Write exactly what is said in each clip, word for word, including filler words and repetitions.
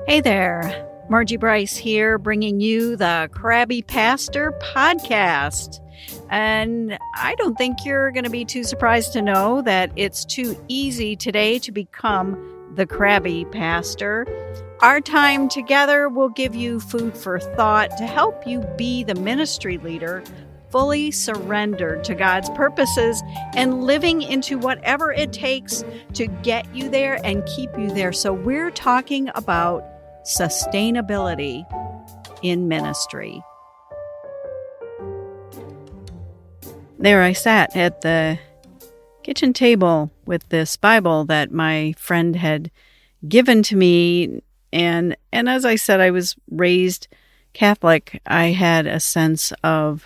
Hey there, Margie Bryce here, bringing you the Crabby Pastor podcast. And I don't think you're going to be too surprised to know that it's too easy today to become the Crabby Pastor. Our time together will give you food for thought to help you be the ministry leader fully surrendered to God's purposes and living into whatever it takes to get you there and keep you there. So we're talking about sustainability in ministry. There I sat at the kitchen table with this Bible that my friend had given to me. And, and as I said, I was raised Catholic. I had a sense of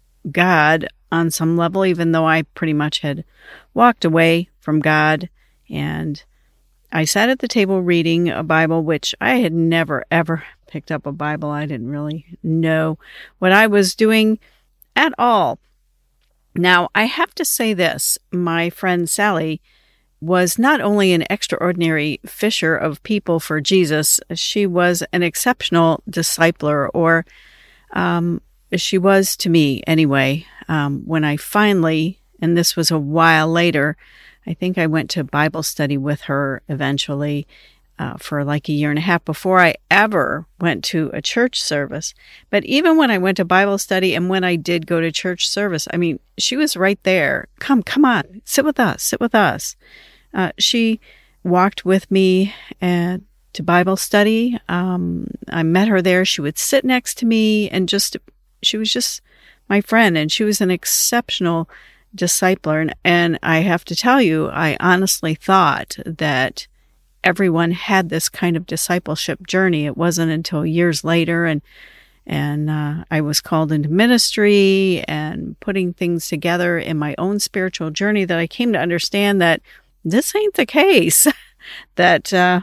God on some level, even though I pretty much had walked away from God. And I sat at the table reading a Bible, which I had never, ever picked up a Bible. I didn't really know what I was doing at all. Now, I have to say this. My friend Sally was not only an extraordinary fisher of people for Jesus, she was an exceptional discipler, or um, she was to me anyway. Um, when I finally, and this was a while later, I think I went to Bible study with her eventually uh, for like a year and a half before I ever went to a church service. But even when I went to Bible study and when I did go to church service, I mean, she was right there. Come, come on, sit with us, sit with us. Uh, she walked with me and to Bible study. Um, I met her there. She would sit next to me and just, she was just my friend, and she was an exceptional discipler. And, and I have to tell you, I honestly thought that everyone had this kind of discipleship journey. It wasn't until years later, and and uh, I was called into ministry and putting things together in my own spiritual journey that I came to understand that this ain't the case. that, uh,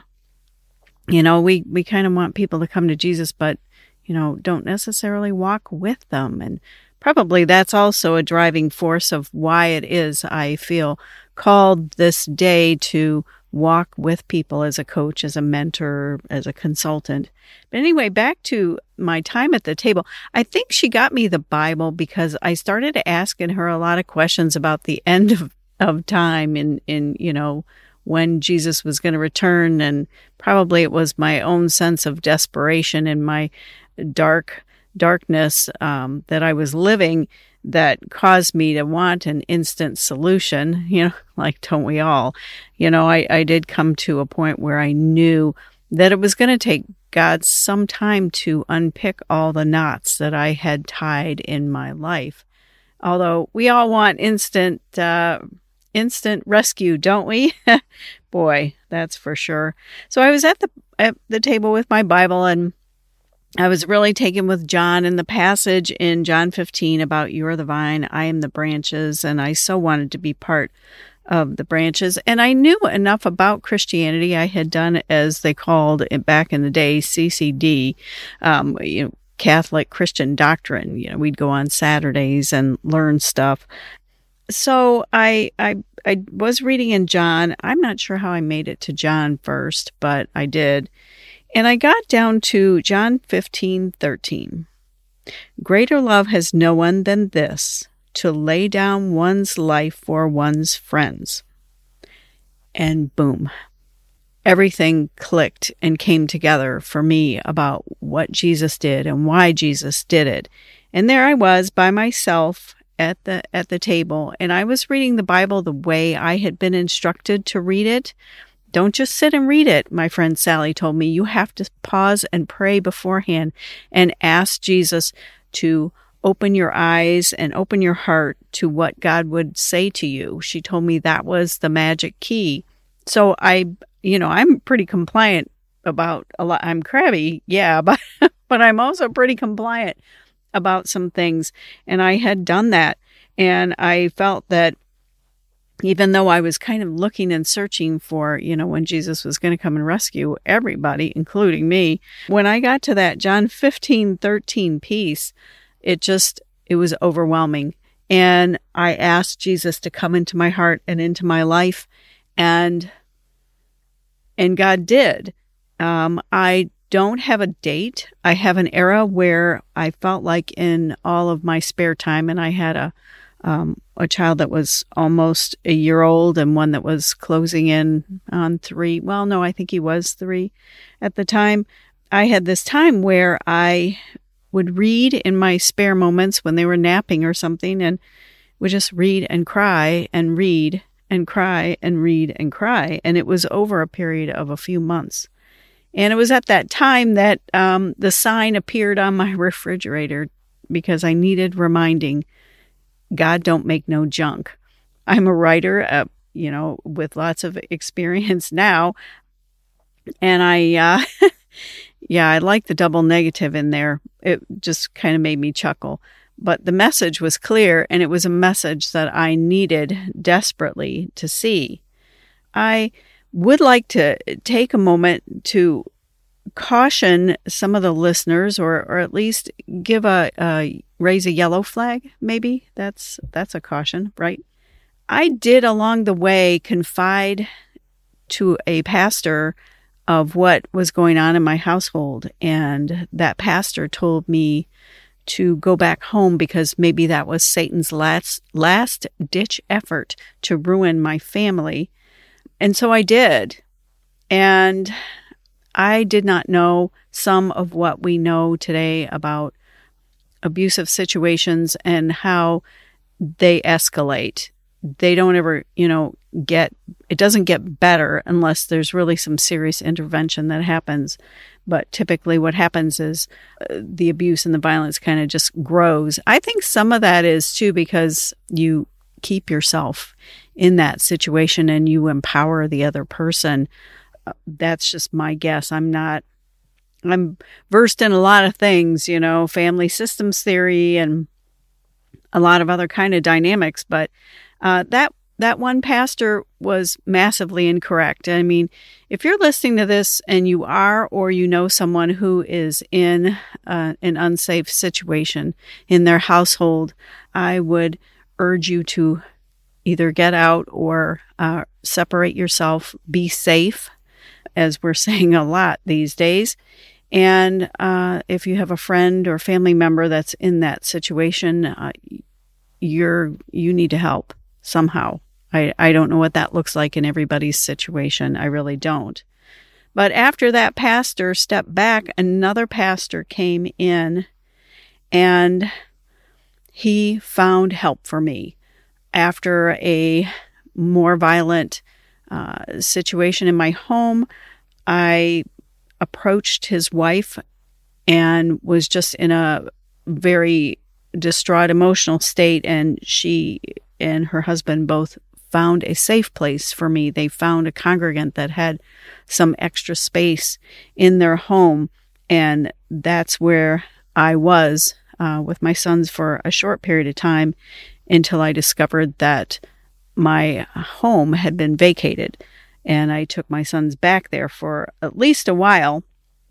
you know, we, we kind of want people to come to Jesus, but, you know, don't necessarily walk with them. And probably that's also a driving force of why it is I feel called this day to walk with people as a coach, as a mentor, as a consultant. But anyway, back to my time at the table. I think she got me the Bible because I started asking her a lot of questions about the end of, of time in, in, you know, when Jesus was going to return. And probably it was my own sense of desperation and my dark darkness um, that I was living that caused me to want an instant solution, you know, like don't we all? You know, I, I did come to a point where I knew that it was going to take God some time to unpick all the knots that I had tied in my life. Although we all want instant, uh, instant rescue, don't we? Boy, that's for sure. So I was at the at the table with my Bible, and I was really taken with John and the passage in John fifteen about you are the vine, I am the branches, and I so wanted to be part of the branches. And I knew enough about Christianity. I had done, as they called it back in the day, C C D, um, you know, Catholic Christian doctrine. You know, we'd go on Saturdays and learn stuff. So I, I, I was reading in John. I'm not sure how I made it to John first, but I did. And I got down to John fifteen thirteen. Greater love has no one than this, to lay down one's life for one's friends. And boom, everything clicked and came together for me about what Jesus did and why Jesus did it. And there I was by myself at the at the table, and I was reading the Bible the way I had been instructed to read it. Don't just sit and read it, my friend Sally told me. You have to pause and pray beforehand and ask Jesus to open your eyes and open your heart to what God would say to you. She told me that was the magic key. So I, you know, I'm pretty compliant about a lot. I'm crabby, yeah, but, but I'm also pretty compliant about some things. And I had done that. And I felt that even though I was kind of looking and searching for, you know, when Jesus was going to come and rescue everybody, including me, when I got to that John fifteen thirteen piece, it just, it was overwhelming. And I asked Jesus to come into my heart and into my life. And, and God did. Um, I don't have a date. I have an era where I felt like in all of my spare time, and I had a um, a child that was almost a year old and one that was closing in on three. Well, no, I think he was three at the time. I had this time where I would read in my spare moments when they were napping or something, and would just read and cry and read and cry and read and cry. And it was over a period of a few months. And it was at that time that um, the sign appeared on my refrigerator because I needed reminding, God don't make no junk. I'm a writer, uh, you know, with lots of experience now. And I, uh, yeah, I like the double negative in there. It just kind of made me chuckle. But the message was clear, and it was a message that I needed desperately to see. I would like to take a moment to caution some of the listeners, or, or at least give a, a raise a yellow flag. Maybe that's that's a caution, right? I did along the way confide to a pastor of what was going on in my household, and that pastor told me to go back home because maybe that was Satan's last last ditch effort to ruin my family. And so I did. And I did not know some of what we know today about abusive situations and how they escalate. They don't ever, you know, get, it doesn't get better unless there's really some serious intervention that happens. But typically what happens is uh, the abuse and the violence kind of just grows. I think some of that is too because you keep yourself in that situation and you empower the other person. Uh, that's just my guess. I'm not, I'm versed in a lot of things, you know, family systems theory and a lot of other kind of dynamics, but uh, that that one pastor was massively incorrect. I mean, if you're listening to this and you are or you know someone who is in uh, an unsafe situation in their household, I would urge you to either get out or uh, separate yourself, be safe, as we're saying a lot these days. And uh, if you have a friend or family member that's in that situation, uh, you're you need to help somehow. I, I don't know what that looks like in everybody's situation. I really don't. But after that pastor stepped back, another pastor came in and he found help for me. After a more violent uh, situation in my home, I approached his wife and was just in a very distraught emotional state, and she and her husband both found a safe place for me. They found a congregant that had some extra space in their home, and that's where I was uh, with my sons for a short period of time until I discovered that my home had been vacated, and I took my sons back there for at least a while.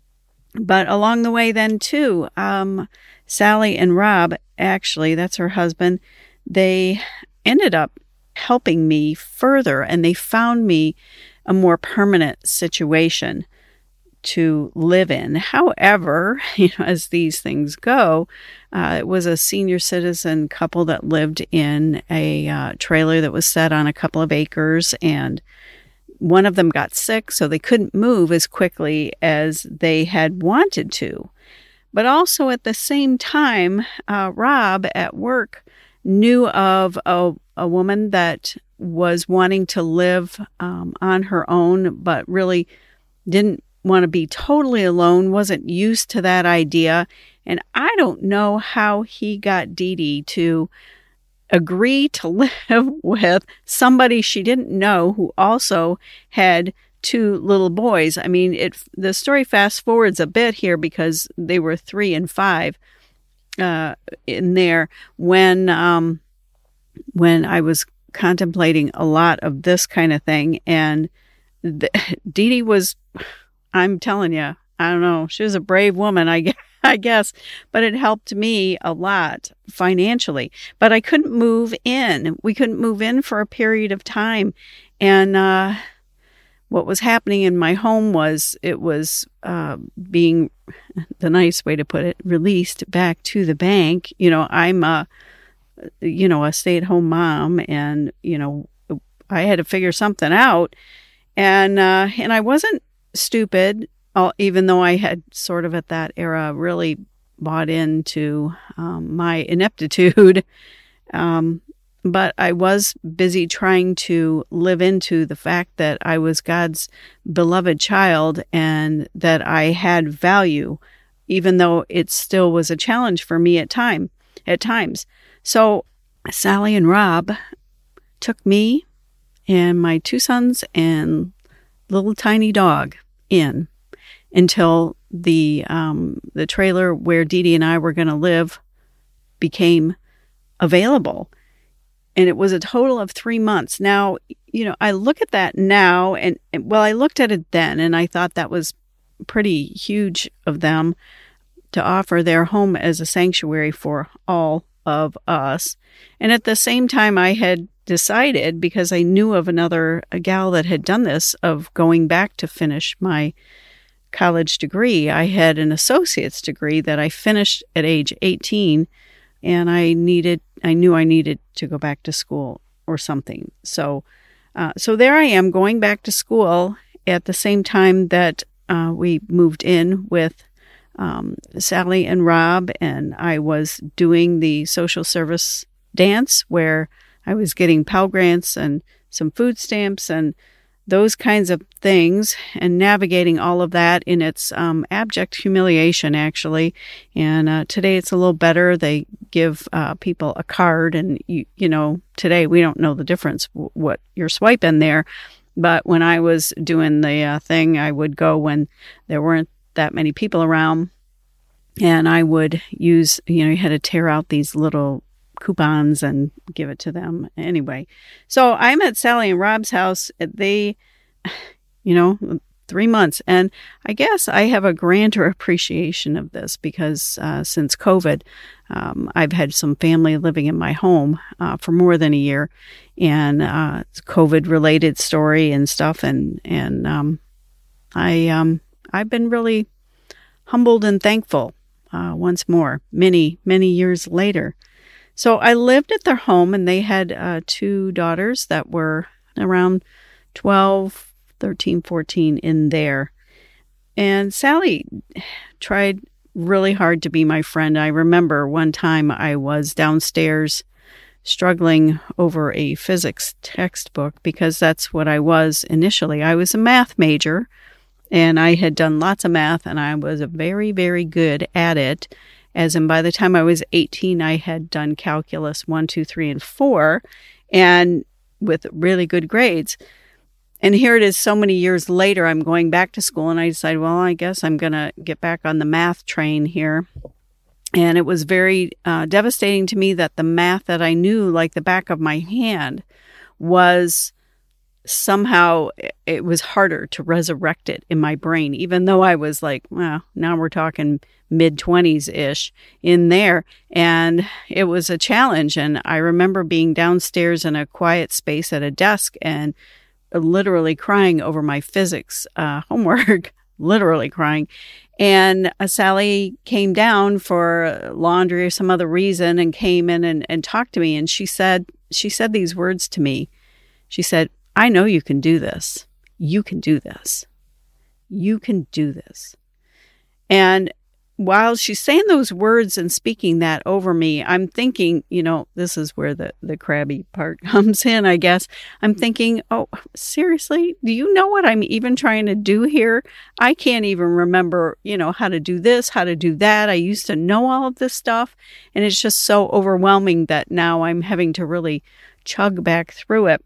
But along the way then too, um, Sally and Rob, actually, that's her husband, they ended up helping me further, and they found me a more permanent situation to live in. However, you know, as these things go, uh, it was a senior citizen couple that lived in a uh, trailer that was set on a couple of acres, and one of them got sick, so they couldn't move as quickly as they had wanted to. But also at the same time, uh, Rob at work knew of a, a woman that was wanting to live um, on her own, but really didn't want to be totally alone, wasn't used to that idea. And I don't know how he got Dee Dee to agree to live with somebody she didn't know who also had two little boys. I mean, it the story fast forwards a bit here because they were three and five uh, in there when um, when I was contemplating a lot of this kind of thing. And the, Dee Dee was, I'm telling you, I don't know, she was a brave woman, I guess. I guess, but it helped me a lot financially. But I couldn't move in. We couldn't move in for a period of time. And uh, what was happening in my home was it was uh, being, the nice way to put it, released back to the bank. You know, I'm a, you know, a stay-at-home mom, and, you know, I had to figure something out. And, uh, and I wasn't stupid, even though I had sort of at that era really bought into um, my ineptitude. Um, but I was busy trying to live into the fact that I was God's beloved child and that I had value, even though it still was a challenge for me at time at times. So Sally and Rob took me and my two sons and little tiny dog in until the um, the trailer where Dee Dee and I were going to live became available. And it was a total of three months. Now, you know, I look at that now, and, and well, I looked at it then, and I thought that was pretty huge of them to offer their home as a sanctuary for all of us. And at the same time, I had decided, because I knew of another a gal that had done this, of going back to finish my college degree. I had an associate's degree that I finished at age eighteen, and I needed, I knew I needed to go back to school or something. So, uh, so there I am going back to school at the same time that uh, we moved in with um, Sally and Rob, and I was doing the social service dance where I was getting Pell Grants and some food stamps and those kinds of things, and navigating all of that in its um, abject humiliation, actually. And uh, today it's a little better. They give uh, people a card, and, you, you know, today we don't know the difference w- what you're swiping there. But when I was doing the uh, thing, I would go when there weren't that many people around, and I would use, you know, you had to tear out these little coupons and give it to them. Anyway, so I'm at Sally and Rob's house. They, you know, three months. And I guess I have a grander appreciation of this because uh, since COVID, um, I've had some family living in my home uh, for more than a year, and uh, it's COVID-related story and stuff. And and um, I um, I've been really humbled and thankful uh, once more, many many years later. So I lived at their home, and they had uh, two daughters that were around twelve, thirteen, fourteen in there. And Sally tried really hard to be my friend. I remember one time I was downstairs struggling over a physics textbook, because that's what I was initially. I was a math major, and I had done lots of math, and I was very, very good at it. As in, by the time I was eighteen, I had done calculus one, two, three, and four, and with really good grades. And here it is so many years later, I'm going back to school, and I decided, well, I guess I'm going to get back on the math train here. And it was very uh, devastating to me that the math that I knew like the back of my hand was somehow, it was harder to resurrect it in my brain, even though I was like, well, now we're talking mid-twenties-ish in there. And it was a challenge. And I remember being downstairs in a quiet space at a desk and literally crying over my physics uh, homework, literally crying. And uh, Sally came down for laundry or some other reason and came in and, and talked to me. And she said, she said these words to me. She said, I know you can do this. You can do this. You can do this. And while she's saying those words and speaking that over me, I'm thinking, you know, this is where the, the crabby part comes in, I guess. I'm thinking, oh, seriously? Do you know what I'm even trying to do here? I can't even remember, you know, how to do this, how to do that. I used to know all of this stuff, and it's just so overwhelming that now I'm having to really chug back through it.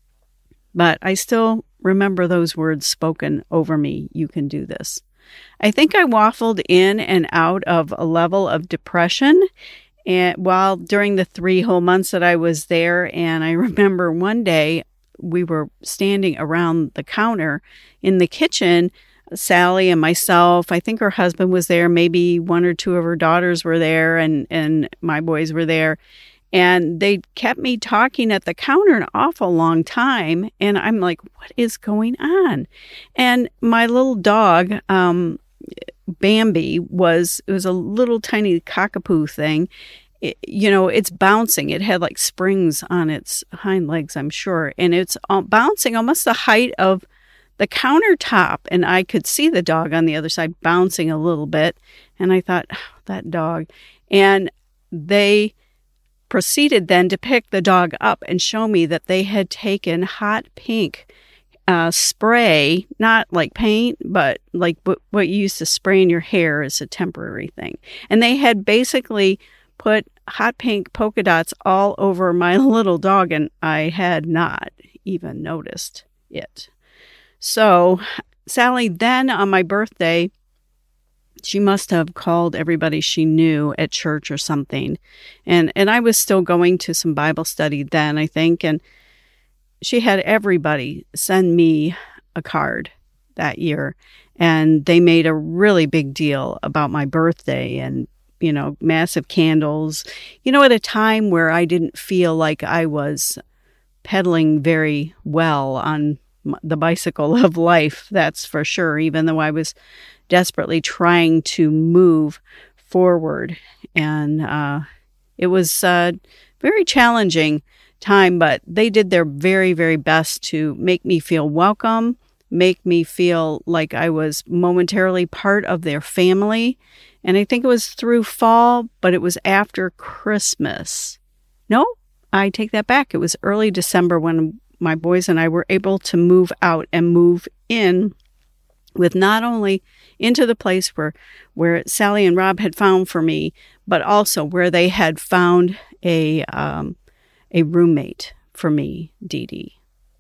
But I still remember those words spoken over me. You can do this. I think I waffled in and out of a level of depression and while during the three whole months that I was there. And I remember one day we were standing around the counter in the kitchen, Sally and myself. I think her husband was there. Maybe one or two of her daughters were there, and, and my boys were there. And they kept me talking at the counter an awful long time. And I'm like, what is going on? And my little dog, um, Bambi, was, it was a little tiny cockapoo thing. It, you know, it's bouncing. It had like springs on its hind legs, I'm sure. And it's bouncing almost the height of the countertop. And I could see the dog on the other side bouncing a little bit. And I thought, oh, that dog. And they proceeded then to pick the dog up and show me that they had taken hot pink uh, spray, not like paint, but like what, what you used to spray in your hair is a temporary thing. And they had basically put hot pink polka dots all over my little dog, and I had not even noticed it. So Sally then on my birthday, she must have called everybody she knew at church or something. And and I was still going to some Bible study then, I think. And she had everybody send me a card that year. And they made a really big deal about my birthday and, you know, massive candles. You know, at a time where I didn't feel like I was pedaling very well on the bicycle of life, that's for sure, even though I was desperately trying to move forward. And uh, it was a very challenging time, but they did their very, very best to make me feel welcome, make me feel like I was momentarily part of their family. And I think it was through fall, but it was after Christmas. No, I take that back. It was early December when my boys and I were able to move out and move in with not only into the place where, where Sally and Rob had found for me, but also where they had found a um, a roommate for me, Dee Dee.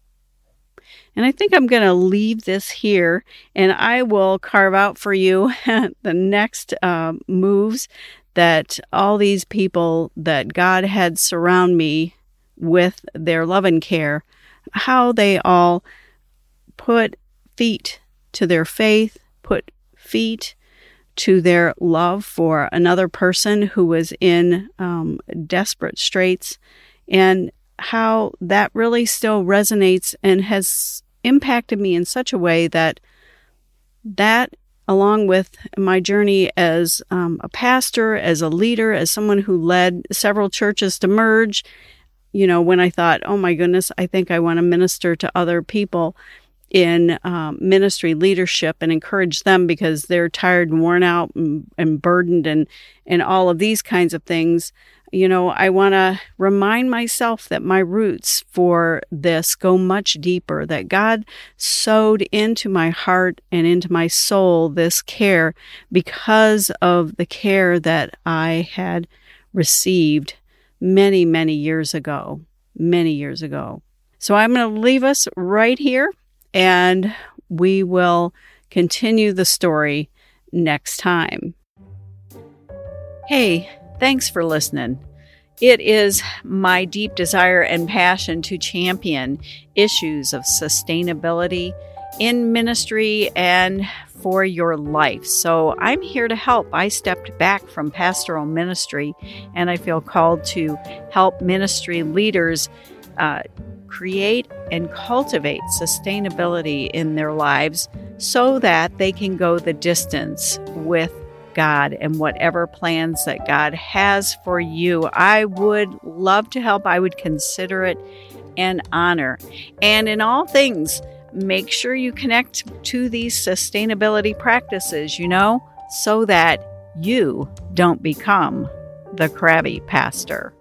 And I think I'm going to leave this here, and I will carve out for you the next uh, moves that all these people that God had surround me with their love and care, how they all put feet to their faith, put feet to their love for another person who was in um, desperate straits, and how that really still resonates and has impacted me in such a way that that, along with my journey as um, a pastor, as a leader, as someone who led several churches to merge, you know, when I thought, oh my goodness, I think I want to minister to other people in um, ministry leadership and encourage them because they're tired and worn out and, and burdened and, and all of these kinds of things. You know, I want to remind myself that my roots for this go much deeper, that God sowed into my heart and into my soul this care because of the care that I had received many, many years ago, many years ago. So I'm going to leave us right here, and we will continue the story next time. Hey, thanks for listening. It is my deep desire and passion to champion issues of sustainability in ministry and for your life. So I'm here to help. I stepped back from pastoral ministry, and I feel called to help ministry leaders uh, create and cultivate sustainability in their lives so that they can go the distance with God and whatever plans that God has for you. I would love to help. I would consider it an honor. And in all things, make sure you connect to these sustainability practices, you know, so that you don't become the crabby pastor.